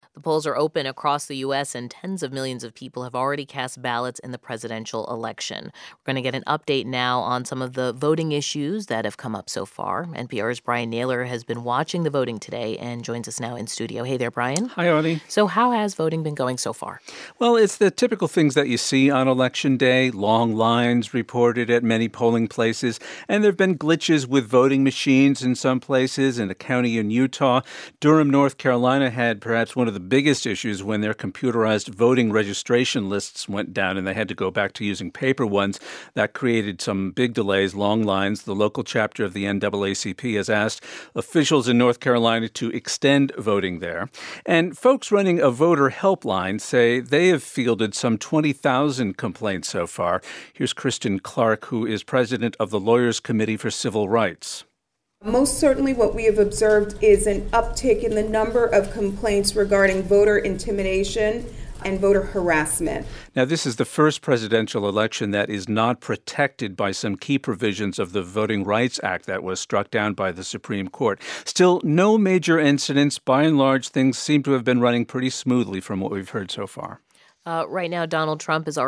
The polls are open across the U.S., and tens of millions of people have already cast ballots in the presidential election. We're going to get an update now on some of the voting issues that have come up so far. NPR's Brian Naylor has been watching the voting today and joins us now in studio. Hey there, Brian. Hi, Audie. So how has voting been going so far? Well, it's the typical things that you see on Election Day. Long lines reported at many polling places, and there have been glitches with voting machines in some places. In a county in Utah, Durham, North Carolina had perhaps one of the biggest issues when their computerized voting registration lists went down and they had to go back to using paper ones. That created some big delays, long lines. The local chapter of the NAACP has asked officials in North Carolina to extend voting there. And folks running a voter helpline say they have fielded some 20,000 complaints so far. Here's Kristen Clark, who is president of the Lawyers Committee for Civil Rights. Most certainly what we have observed is an uptick in the number of complaints regarding voter intimidation and voter harassment. Now, this is the first presidential election that is not protected by some key provisions of the Voting Rights Act that was struck down by the Supreme Court. Still, no major incidents. By and large, things seem to have been running pretty smoothly from what we've heard so far. Right now, Donald Trump has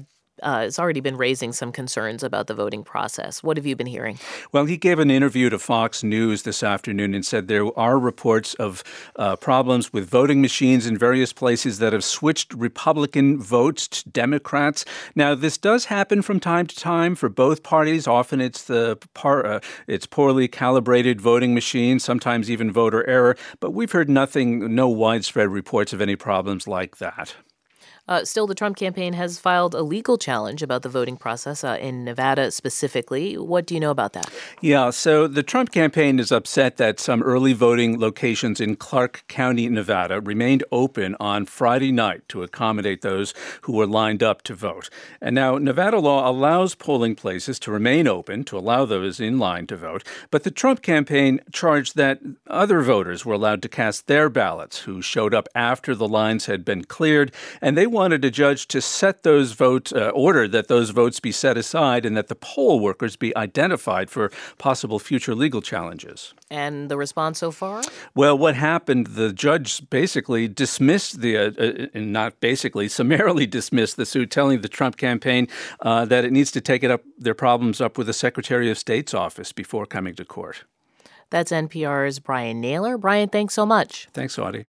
already been raising some concerns about the voting process. What have you been hearing? Well, he gave an interview to Fox News this afternoon and said there are reports of problems with voting machines in various places that have switched Republican votes to Democrats. Now, this does happen from time to time for both parties. Often it's it's poorly calibrated voting machines, sometimes even voter error. But we've heard no widespread reports of any problems like that. Still, the Trump campaign has filed a legal challenge about the voting process in Nevada specifically. What do you know about that? Yeah, so the Trump campaign is upset that some early voting locations in Clark County, Nevada, remained open on Friday night to accommodate those who were lined up to vote. And now Nevada law allows polling places to remain open to allow those in line to vote. But the Trump campaign charged that other voters were allowed to cast their ballots who showed up after the lines had been cleared, and they wanted a judge to set those votes, order that those votes be set aside and that the poll workers be identified for possible future legal challenges. And the response so far? Well, what happened, the judge basically dismissed summarily dismissed the suit, telling the Trump campaign that it needs to take their problems up with the Secretary of State's office before coming to court. That's NPR's Brian Naylor. Brian, thanks so much. Thanks, Audie.